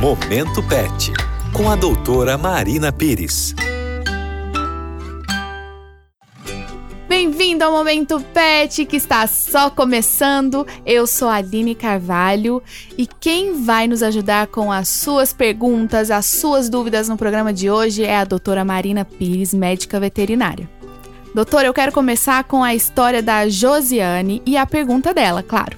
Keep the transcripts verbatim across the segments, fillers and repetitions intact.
Momento Pet, com a doutora Marina Pires. Bem-vindo ao Momento Pet, que está só começando. Eu sou a Aline Carvalho e quem vai nos ajudar com as suas perguntas, as suas dúvidas no programa de hoje é a doutora Marina Pires, médica veterinária. Doutora, eu quero começar com a história da Josiane e a pergunta dela, claro.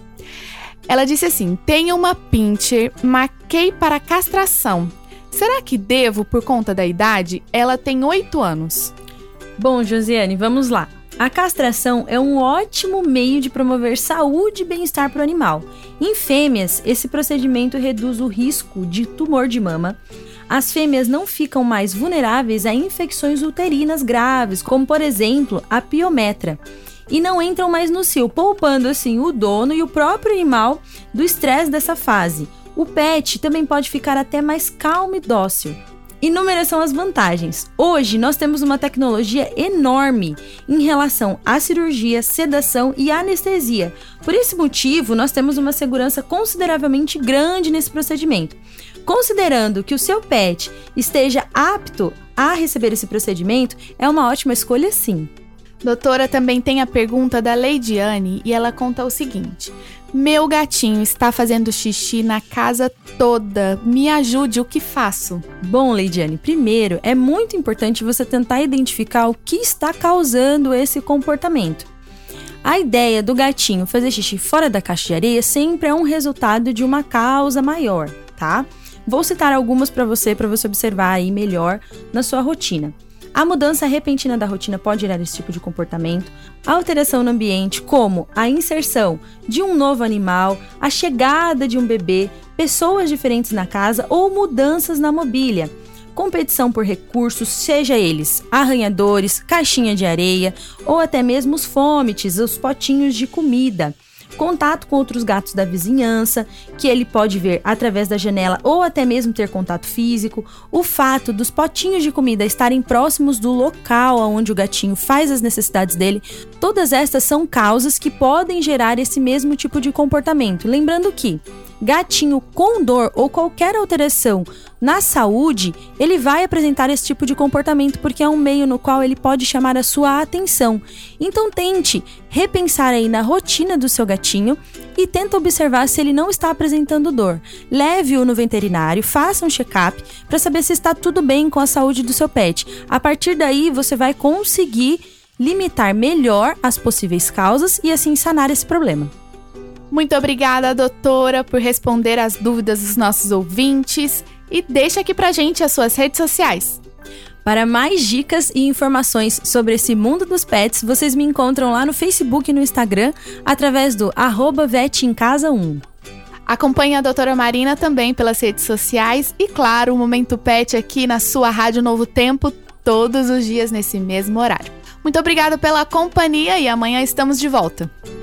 Ela disse assim: tenho uma pincher, marquei para castração. Será que devo por conta da idade? Ela tem oito anos. Bom, Josiane, vamos lá. A castração é um ótimo meio de promover saúde e bem-estar para o animal. Em fêmeas, esse procedimento reduz o risco de tumor de mama. As fêmeas não ficam mais vulneráveis a infecções uterinas graves, como por exemplo a piometra, e não entram mais no cio, poupando assim o dono e o próprio animal do estresse dessa fase. O pet também pode ficar até mais calmo e dócil. Inúmeras são as vantagens. Hoje nós temos uma tecnologia enorme em relação à cirurgia, sedação e anestesia. Por esse motivo, nós temos uma segurança consideravelmente grande nesse procedimento. Considerando que o seu pet esteja apto a receber esse procedimento, é uma ótima escolha sim. Doutora, também tem a pergunta da Leidiane e ela conta o seguinte: meu gatinho está fazendo xixi na casa toda, me ajude, o que faço? Bom, Leidiane, primeiro é muito importante você tentar identificar o que está causando esse comportamento. A ideia do gatinho fazer xixi fora da caixa de areia sempre é um resultado de uma causa maior, tá? Vou citar algumas para você, para você observar aí melhor na sua rotina. A mudança repentina da rotina pode gerar esse tipo de comportamento. A alteração no ambiente, como a inserção de um novo animal, a chegada de um bebê, pessoas diferentes na casa ou mudanças na mobília. Competição por recursos, seja eles arranhadores, caixinha de areia ou até mesmo os fomites, os potinhos de comida. Contato com outros gatos da vizinhança, que ele pode ver através da janela ou até mesmo ter contato físico, o fato dos potinhos de comida estarem próximos do local onde o gatinho faz as necessidades dele, todas estas são causas que podem gerar esse mesmo tipo de comportamento. Lembrando que gatinho com dor ou qualquer alteração na saúde, ele vai apresentar esse tipo de comportamento porque é um meio no qual ele pode chamar a sua atenção. Então tente repensar aí na rotina do seu gatinho e tenta observar se ele não está apresentando dor. Leve-o no veterinário, faça um check-up para saber se está tudo bem com a saúde do seu pet. A partir daí você vai conseguir limitar melhor as possíveis causas e assim sanar esse problema. Muito obrigada, doutora, por responder as dúvidas dos nossos ouvintes e deixa aqui pra gente as suas redes sociais. Para mais dicas e informações sobre esse mundo dos pets, vocês me encontram lá no Facebook e no Instagram através do arroba vetemcasa um. Acompanhe a doutora Marina também pelas redes sociais e, claro, o Momento Pet aqui na sua Rádio Novo Tempo, todos os dias nesse mesmo horário. Muito obrigada pela companhia e amanhã estamos de volta.